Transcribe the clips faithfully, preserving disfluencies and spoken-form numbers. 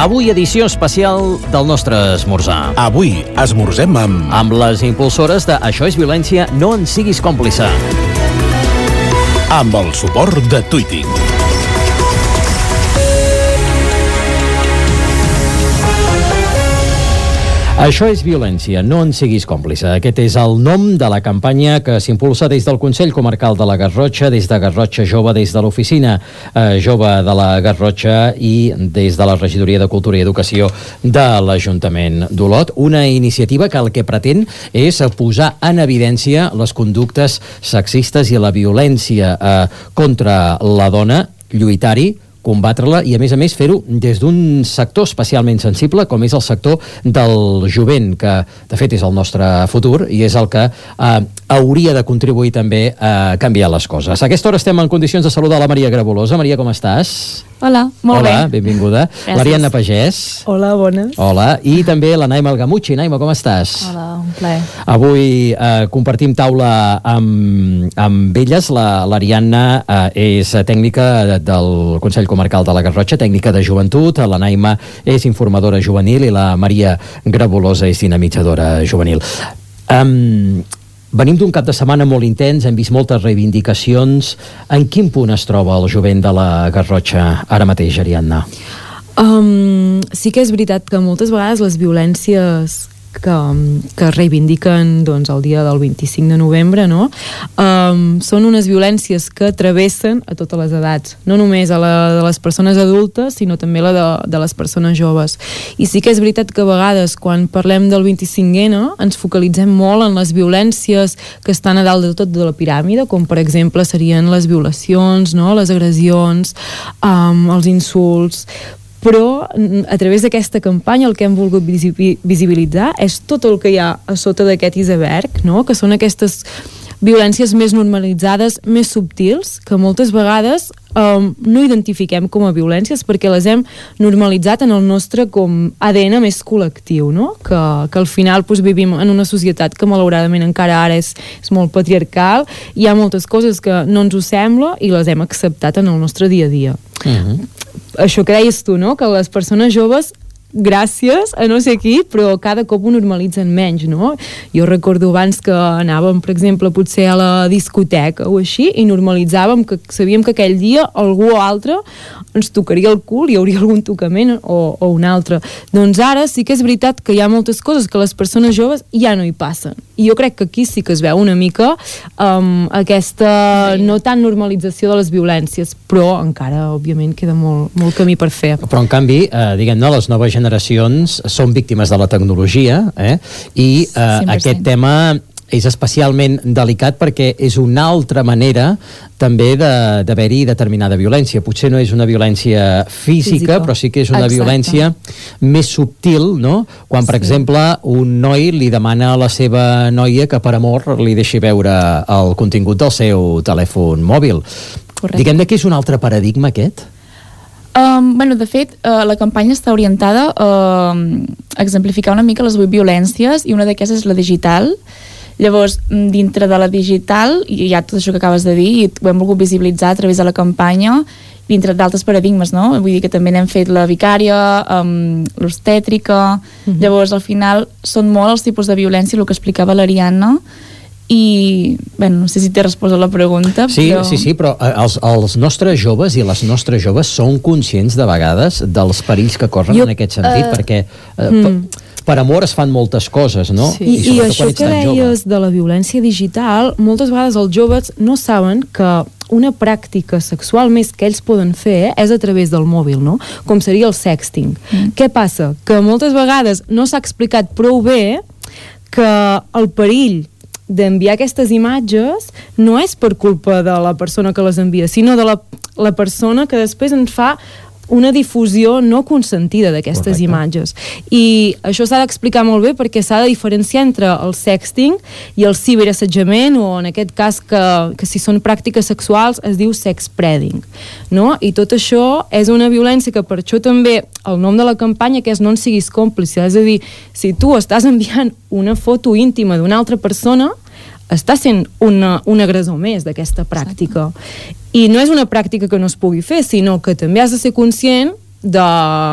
Avui edició especial del nostre esmorzar. Avui esmorzem amb... Amb les impulsores de Això és violència, no en siguis còmplice. Amb el suport de Tuiting. Això és violència, no en siguis còmplice. Aquest és el nom de la campanya que s'impulsa des del Consell Comarcal de la Garrotxa, des de Garrotxa Jove, des de l'Oficina eh, Jove de la Garrotxa i des de la Regidoria de Cultura i Educació de l'Ajuntament d'Olot. Una iniciativa que el que pretén és posar en evidència les conductes sexistes i la violència eh, contra la dona, lluitar-hi, combatre-la i, a més a més, fer-ho des d'un sector especialment sensible, com és el sector del jovent, que, de fet, és el nostre futur i és el que eh, hauria de contribuir també a canviar les coses. A aquesta hora estem en condicions de saludar la Maria Grabolosa. Maria, com estàs? Hola, molt Hola, bé. Hola, benvinguda. L'Ariadna Pagès. Hola, bones. Hola, i també la Naima Algamucci. Naima, com estàs? Hola, un plaer. Avui eh, compartim taula amb, amb elles. L'Ariadna eh, és tècnica del Consell Comarcal de la Garrotxa, tècnica de joventut. La Naima és informadora juvenil i la Maria Grabolosa és dinamitzadora juvenil. Um, Venim d'un cap de setmana molt intens, hem vist moltes reivindicacions. En quin punt es troba el jovent de la Garrotxa ara mateix, Ariadna? Um, sí que és veritat que moltes vegades les violències que, que reivindiquen doncs, el dia del vint-i-cinc de novembre, no? Um, són unes violències que travessen a totes les edats, no només a la de les persones adultes, sinó també la de, de les persones joves. I sí que és veritat que a vegades, quan parlem del vint-i-cinc ene, ens focalitzem molt en les violències que estan a dalt de tot de la piràmide, com per exemple serien les violacions, no? Les agressions, um, els insults, però a través d'aquesta campanya el que hem volgut visibilitzar és tot el que hi ha a sota d'aquest iceberg, no? Que són aquestes violències més normalitzades, més subtils, que moltes vegades um, no identifiquem com a violències perquè les hem normalitzat en el nostre com A D N més col·lectiu, no? Que, que al final doncs, vivim en una societat que malauradament encara ara és, és molt patriarcal, hi ha moltes coses que no ens ho sembla i les hem acceptat en el nostre dia a dia. Uh-huh. Això que deies tu, no? Que les persones joves, gràcies a no sé qui, però cada cop ho normalitzen menys, no? Jo recordo abans que anàvem, per exemple, potser a la discoteca o així, i normalitzàvem que sabíem que aquell dia algú o altre ens tocaria el cul, hi hauria algun tocament o, o un altre. Doncs ara sí que és veritat que hi ha moltes coses que les persones joves ja no hi passen. I jo crec que aquí sí que es veu una mica um, aquesta no tant normalització de les violències, però encara, òbviament, queda molt, molt camí per fer. Però, en canvi, eh, diguem-ne, les noves generacions són víctimes de la tecnologia, eh? I eh, aquest tema és especialment delicat perquè és una altra manera també d'haver-hi de, determinada violència. Potser no és una violència física, física. Però sí que és una Exacte. Violència més subtil, no? Quan, per sí. exemple, un noi li demana a la seva noia que per amor li deixi veure el contingut del seu telèfon mòbil. Correcte. Diguem-ne que és un altre paradigma aquest? Um, bueno, de fet, uh, la campanya està orientada uh, a exemplificar una mica les vuit violències i una d'aquestes és la digital. Llavors, dintre de la digital hi ha tot això que acabes de dir i ho hem volgut visibilitzar a través de la campanya dintre d'altres paradigmes, no? Vull dir que també n'hem fet la vicària, um, l'obstètrica. Mm-hmm. Llavors, al final, són molt els tipus de violència, el que explicava l'Ariadna, i, bueno, no sé si t'he respost a la pregunta, sí, però... Sí, sí, però els, els nostres joves i les nostres joves són conscients de vegades dels perills que corren jo, en aquest sentit, uh, perquè uh, mm. per, per amor es fan moltes coses, no? Sí. I, I això que deies de la violència digital, moltes vegades els joves no saben que una pràctica sexual més que ells poden fer és a través del mòbil, no? Com seria el sexting. Mm. Què passa? Que moltes vegades no s'ha explicat prou bé que el perill d'enviar aquestes imatges no és per culpa de la persona que les envia, sinó de la, la persona que després en fa una difusió no consentida d'aquestes imatges. I això s'ha d'explicar molt bé perquè s'ha de diferenciar entre el sexting i el ciberassetjament, o en aquest cas que, que si són pràctiques sexuals es diu sexpreading, no? I tot això és una violència que per això també el nom de la campanya que és no en siguis còmplice, és a dir, si tu estàs enviant una foto íntima d'una altra persona, està sent una, un agressor més d'aquesta pràctica. I no és una pràctica que no es pugui fer, sinó que també has de ser conscient de,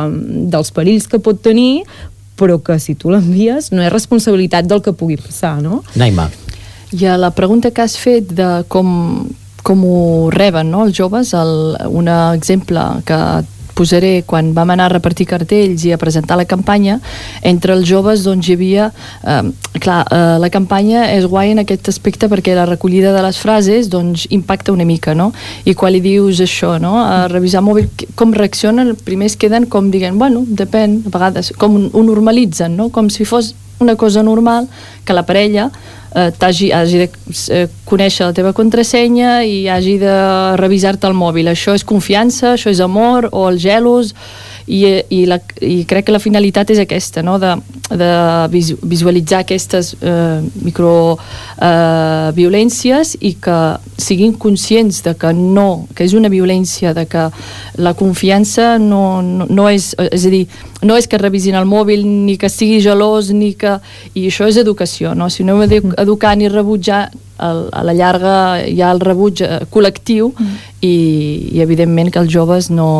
dels perills que pot tenir, però que si tu l'envies no és responsabilitat del que pugui passar, no? Naima. I a la pregunta que has fet de com, com ho reben, no, els joves, el, un exemple que posaré quan vam anar a repartir cartells i a presentar la campanya, entre els joves doncs hi havia eh, clar, eh, la campanya és guai en aquest aspecte perquè la recollida de les frases doncs impacta una mica, no? I quan li dius això, no? A revisar mòbil, com reaccionen, primer es queden com dient, bueno, depèn, a vegades, com ho normalitzen, no? Com si fos una cosa normal que la parella eh, t'hagi, hagi de eh, conèixer la teva contrasenya i hagi de revisar-te el mòbil. Això és confiança, això és amor, o els gelos, i, i, la, i crec que la finalitat és aquesta, no? de, de visualitzar aquestes eh, micro eh, violències i que siguin conscients de que no, que és una violència, de que la confiança no, no, no és, és a dir, no és que revisin el mòbil, ni que sigui gelós, ni que... I això és educació, no? Si no hem d'educar ni rebutjar, a la llarga hi ha el rebuig col·lectiu mm. i, i evidentment que els joves no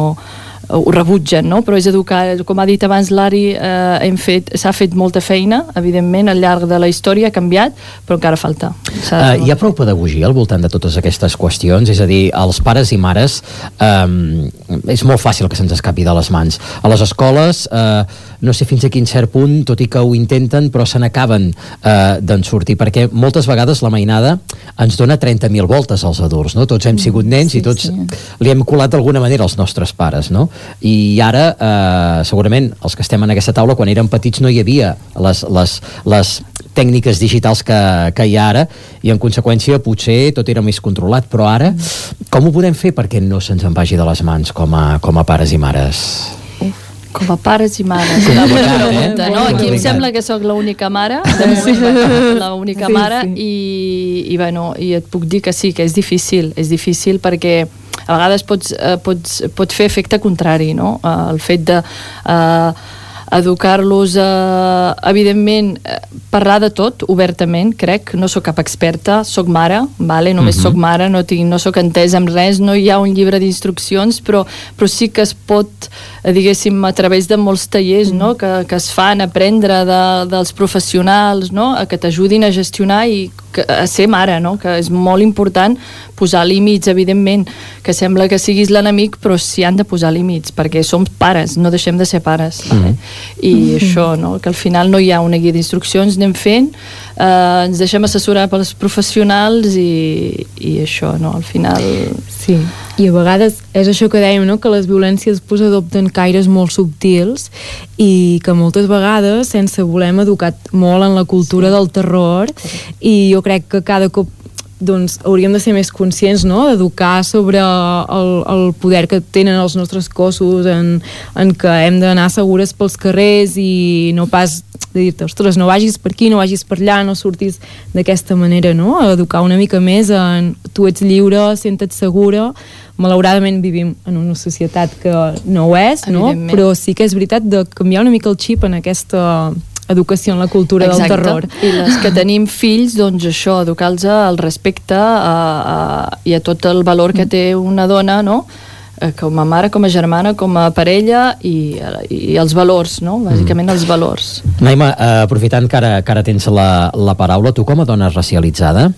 ho rebutgen, no? Però és educar, com ha dit abans l'Ari, eh, hem fet, s'ha fet molta feina, evidentment al llarg de la història ha canviat, però encara falta. Uh, hi ha prou pedagogia al voltant de totes aquestes qüestions? És a dir, els pares i mares um, és molt fàcil que se'ns escapi de les mans. A les escoles uh, no sé fins a quin cert punt, tot i que ho intenten, però se n'acaben uh, d'en sortir, perquè moltes vegades la mainada ens dona trenta mil voltes als adults, no? Tots hem sigut nens sí, i tots sí. li hem colat d'alguna manera als nostres pares, no? I ara, eh, segurament, els que estem en aquesta taula, quan érem petits no hi havia les, les, les tècniques digitals que, que hi ha ara, i en conseqüència potser tot era més controlat, però ara com ho podem fer perquè no se'ns en vagi de les mans com a, com a pares i mares? Com a pares i mares. Una bona pregunta, no? Aquí em sembla que sóc l'única mare, de moment, l'única sí, mare, sí. I, i, bueno, i et puc dir que sí, que és difícil, és difícil perquè a vegades pots, eh, pots, pot fer efecte contrari, no? Eh, el fet de eh, educar-los, eh, evidentment, eh, parlar de tot obertament, crec, no sóc cap experta, sóc mare, vale? Només uh-huh. sóc mare, no, tinc, no sóc entesa amb res, no hi ha un llibre d'instruccions, però, però sí que es pot, eh, diguéssim, a través de molts tallers, no? que, que es fan aprendre de, dels professionals, no? Que t'ajudin a gestionar i que, a ser mare, no? Que és molt important posar límits, evidentment, que sembla que siguis l'enemic, però s'hi han de posar límits, perquè som pares, no deixem de ser pares. Mm-hmm. Vale? I mm-hmm. això, no? Que al final no hi ha una guia d'instruccions, anem fent, eh, ens deixem assessorar pels professionals i, i això, no? Al final... Sí, i a vegades és això que dèiem, no? Que les violències pues, adopten caires molt subtils i que moltes vegades, sense voler, hem educat molt en la cultura sí. del terror i jo crec que cada cop doncs hauríem de ser més conscients, no? D'educar sobre el, el poder que tenen els nostres cossos, en, en que hem d'anar segures pels carrers i no pas de dir-te, ostres, no vagis per aquí, no vagis per allà, no surtis d'aquesta manera, no? Educar una mica més en tu ets lliure, senta't segura. Malauradament vivim en una societat que no ho és, no? Però sí que és veritat de canviar una mica el xip en aquesta educació en la cultura Exacte. Del terror. I les que tenim fills, doncs això, educar-los al respecte a, a, i a tot el valor que té una dona, no? Com a mare, com a germana, com a parella i, i els valors, no? Bàsicament mm. els valors. Naima, eh, aprofitant que ara, que ara tens la, la paraula, tu com a dona racialitzada,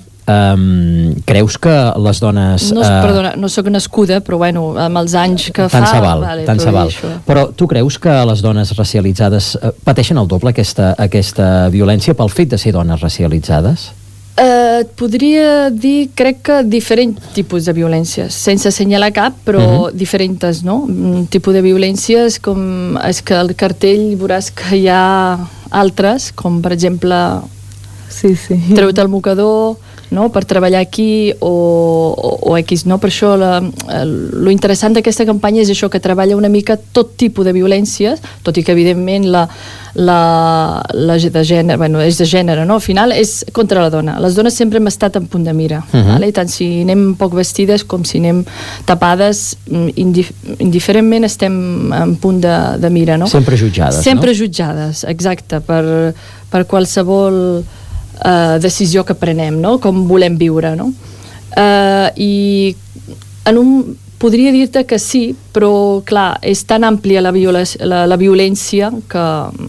Um, creus que les dones... No, uh, perdona, no sóc nascuda, però bueno, amb els anys que tant fa... Se val, vale, tant se val. Però tu creus que les dones racialitzades uh, pateixen el doble aquesta, aquesta violència pel fet de ser dones racialitzades? Uh, et podria dir, crec que diferents tipus de violències, sense assenyalar cap, però uh-huh. diferents, no? Un tipus de violències com és que al cartell veuràs que hi ha altres, com per exemple sí, sí. treu-te el mocador, no? Per treballar aquí o, o, o X, no? Per això la, lo interessant d'aquesta campanya és això, que treballa una mica tot tipus de violències, tot i que evidentment la, la, la de gènere, bueno, és de gènere, no? Al final és contra la dona. Les dones sempre hem estat en punt de mira, uh-huh. vale? Tant si anem poc vestides com si anem tapades, indif indiferentment estem en punt de, de mira, no? Sempre jutjades, sempre no? Sempre jutjades, exacte, per, per qualsevol Uh, decisió que prenem, no? Com volem viure, no? Uh, I en un, podria dir-te que sí, però clar, és tan àmplia la, viola, la, la violència que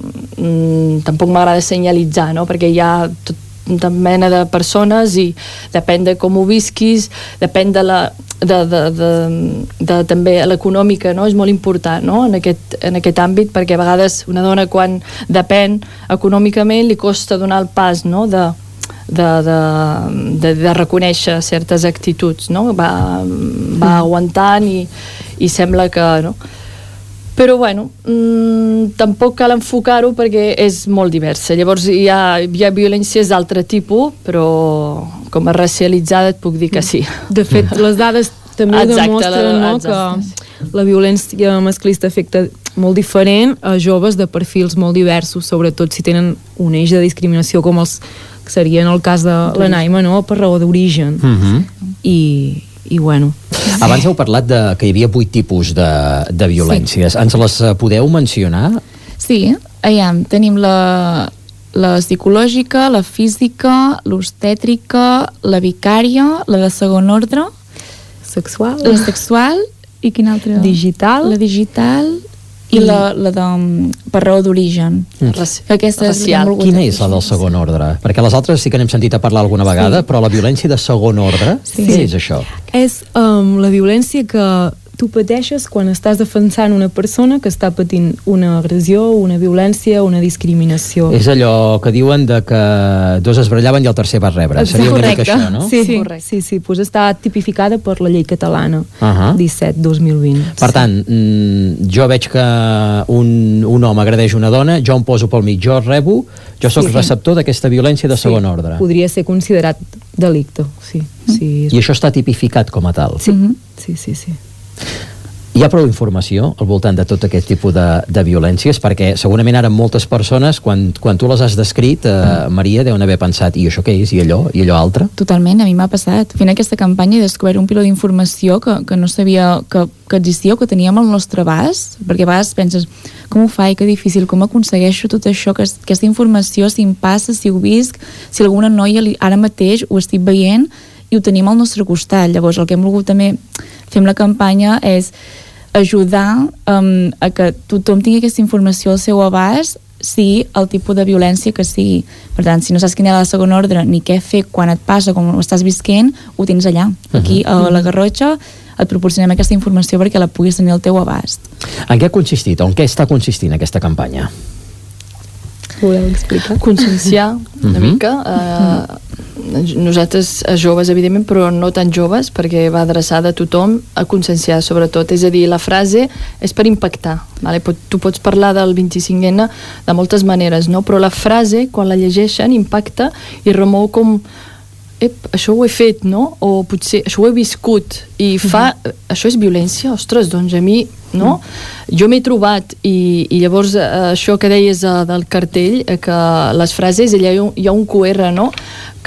mm, tampoc m'agrada senyalitzar, no? Perquè hi ha tot una mena de persones i depèn de com ho visquis, depèn de la de, de, de, de també l'econòmica, no? És molt important, no? En aquest, en aquest àmbit, perquè a vegades una dona quan depèn econòmicament li costa donar el pas, no? de, de, de, de, de reconèixer certes actituds, no? Va, va aguantant i, i sembla que, no? Però bueno, mmm, tampoc cal enfocar-ho perquè és molt diversa. Llavors hi ha, hi ha violències d'altre tipus, però com a racialitzada et puc dir que sí. De fet, les dades també exacte, demostren la, no, que la violència masclista afecta molt diferent a joves de perfils molt diversos, sobretot si tenen un eix de discriminació com els que seria en el cas de la Naima, no? Per raó d'origen. Mhm. I, i bueno... Abans heu parlat de que hi havia vuit tipus de, de violències. Sí. Ens les podeu mencionar? Sí, aviam, tenim la, la psicològica, la física, l'obstètrica, la vicària, la de segon ordre, Sexual. la sexual i quina altra? Digital. La digital i la, la de, per raó d'origen. Mm. Que aquesta és Racial. Quina és la del segon ordre? Perquè les altres sí que n'hem sentit a parlar alguna vegada, sí. Però la violència de segon ordre, Sí. què és això? És um, la violència que tu pateixes quan estàs defensant una persona que està patint una agressió, una violència, una discriminació. És allò que diuen de que dos es barallaven i el tercer va rebre. Exacte. Seria una mica Correcte. això, no? Sí, sí, Correcte. sí, sí, pues està tipificada per la llei catalana Uh-huh. disset dos mil vint. Per tant, mm, jo veig que un, un home agredeix una dona, jo em poso pel mig, jo rebo, jo sóc Sí. receptor d'aquesta violència de segon ordre. Podria ser considerat delicte, sí. sí I això està tipificat com a tal. sí, Mhm. sí, sí, sí. Hi ha prou informació al voltant de tot aquest tipus de, de violències? Perquè segurament ara moltes persones, quan, quan tu les has descrit, eh, Maria, deuen haver pensat, i això què és? I allò? I allò altre? Totalment, a mi m'ha passat. Fent aquesta campanya he descobert un piló d'informació que, que no sabia que, que existia o que teníem al nostre abast, perquè a vegades penses, com ho faig, que difícil, com aconsegueixo tot això, que aquesta informació, si em passa, si ho visc, si alguna noia li, ara mateix ho estic veient i ho tenim al nostre costat. Llavors, el que hem volgut també fer amb la campanya és ajudar um, a que tothom tingui aquesta informació al seu abast, sigui el tipus de violència que sigui. Per tant, si no saps quina és la segon ordre ni què fer quan et passa, com ho estàs visquent, ho tens allà. Aquí, a la Garrotxa, et proporcionem aquesta informació perquè la puguis tenir al teu abast. En què ha consistit, o en què està consistint aquesta campanya? Voleu explicar? Conscienciar una Mhm. mica eh, nosaltres a joves evidentment, però no tan joves, perquè va adreçada a tothom, a conscienciar sobretot, és a dir, la frase és per impactar, vale? Tu pots parlar del vint-i-cinc ena de moltes maneres, no? Però la frase, quan la llegeixen, impacta i remou com ep, això ho he fet, no? O potser això ho he viscut i fa, uh-huh. això és violència? Ostres, doncs a mi, no? Uh-huh. Jo m'he trobat i, i llavors eh, això que deies eh, del cartell, eh, que les frases, allà hi ha un, hi ha un cu erre, no? Que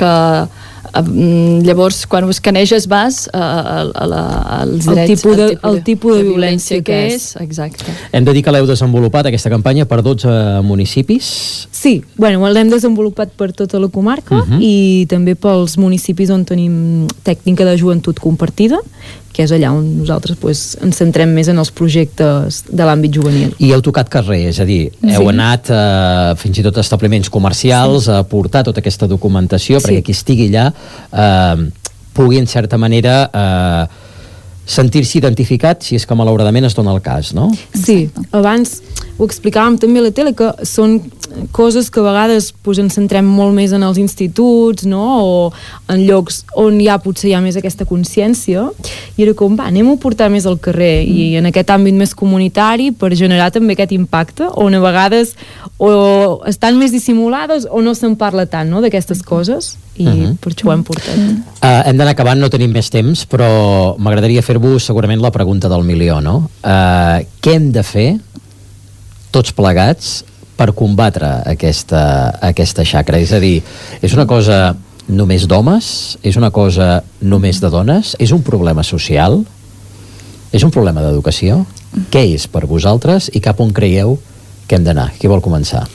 eh, llavors quan ho escaneges vas a, a, a la, als El drets, tipus de- al tipus el tipus de violència que que és, exacte. Hem de dir que l'heu desenvolupat, aquesta campanya, per dotze municipis. Sí, bueno, l'hem desenvolupat per tota la comarca Uh-huh. i també pels municipis on tenim tècnica de joventut compartida, que és allà on nosaltres pues, ens centrem més en els projectes de l'àmbit juvenil. I heu tocat carrer, és a dir, heu Sí. anat eh, fins i tot a establiments comercials sí. a portar tota aquesta documentació Sí. perquè qui estigui allà eh, pugui en certa manera eh, sentir-se identificat si és que malauradament es dona el cas, no? Sí, abans ho explicàvem també a la tele, que són coses que a vegades pues, ens centrem molt més en els instituts, no? O en llocs on ja potser hi ha més aquesta consciència, i era com, va, anem a portar més al carrer mm. i en aquest àmbit més comunitari per generar també aquest impacte, on a vegades o estan més dissimulades o no se'n parla tant, no?, d'aquestes coses, i Uh-huh. per això ho hem portat. Mm. Uh, hem d'anar acabant, no tenim més temps, però m'agradaria fer-vos segurament la pregunta del milió, no? Uh, què hem de fer tots plegats per combatre aquesta, aquesta xacra? És a dir, és una cosa només d'homes? És una cosa només de dones? És un problema social? És un problema d'educació? Què és per vosaltres i cap on creieu que hem d'anar? Qui vol començar?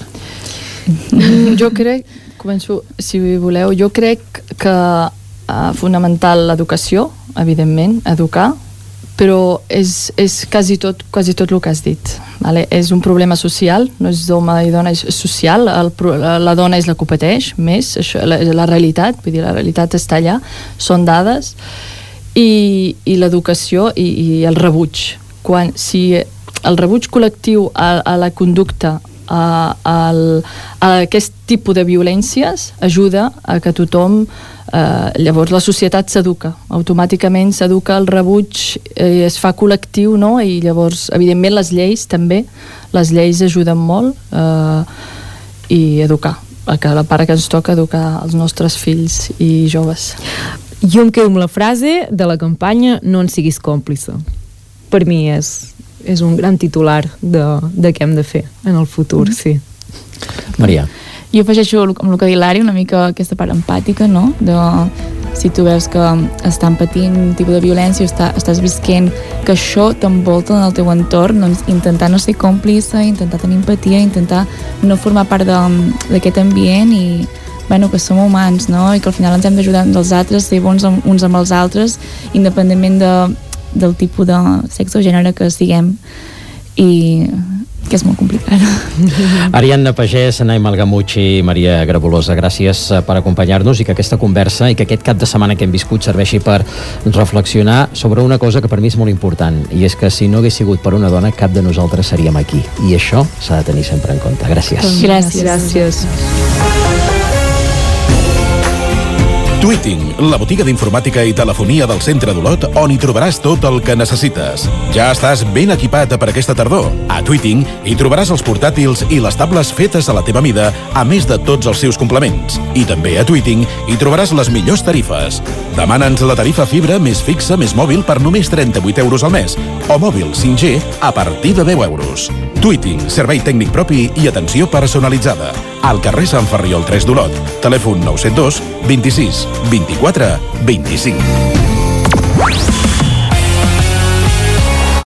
Mm, jo crec, començo, si voleu, jo crec que uh, fonamental l'educació, evidentment, educar, però és, és quasi, tot, quasi tot el que has dit. Vale? És un problema social, no és d'home i dona, és social. El, la dona és la que ho pateix més, això, la, la realitat, vull dir, la realitat està allà, són dades, i, i l'educació i, i el rebuig. Quan, si el rebuig col·lectiu a, a la conducta, a, a, a aquest tipus de violències, ajuda a que tothom Uh, llavors la societat s'educa, automàticament s'educa, el rebuig eh, es fa col·lectiu, no? I llavors evidentment les lleis també, les lleis ajuden molt uh, i educar, que la part que ens toca educar els nostres fills i joves. Jo em quedo amb la frase de la campanya "no en siguis còmplice". Per mi és, és un gran titular de, de què hem de fer en el futur, mm. sí. Maria. Jo afegeixo amb el que diu l'Ari una mica aquesta part empàtica, no? De, si tu veus que estan patint un tipus de violència o està, estàs visquent que això t'envolta en el teu entorn, doncs intentar no ser còmplice, intentar tenir empatia, intentar no formar part d'aquest ambient i bueno, que som humans, no? I que al final ens hem d'ajudar uns als altres, ser bons uns amb els altres, independentment de, del tipus de sexe o gènere que siguem. I que és molt complicat. Ariadna Pagès, Naim Algamuch i Maria Grabolosa, gràcies per acompanyar-nos i que aquesta conversa i que aquest cap de setmana que hem viscut serveixi per reflexionar sobre una cosa que per mi és molt important, i és que si no hagués sigut per una dona, cap de nosaltres seríem aquí. I això s'ha de tenir sempre en compte. Gràcies. Gràcies. Gràcies. Tweeting, la botiga d'informàtica i telefonia del centre d'Olot, on hi trobaràs tot el que necessites. Ja estàs ben equipat per aquesta tardor. A Tweeting hi trobaràs els portàtils i les tables fetes a la teva mida, a més de tots els seus complements. I també a Tweeting hi trobaràs les millors tarifes. Demana'ns la tarifa fibra més fixa més mòbil per només trenta-vuit euros al mes, o mòbil cinc G a partir de deu euros. Tweeting, servei tècnic propi i atenció personalitzada. Al carrer Sant Ferriol tres d'Olot. Telèfon nou set dos, vint-i-sis, vint-i-quatre, vint-i-cinc.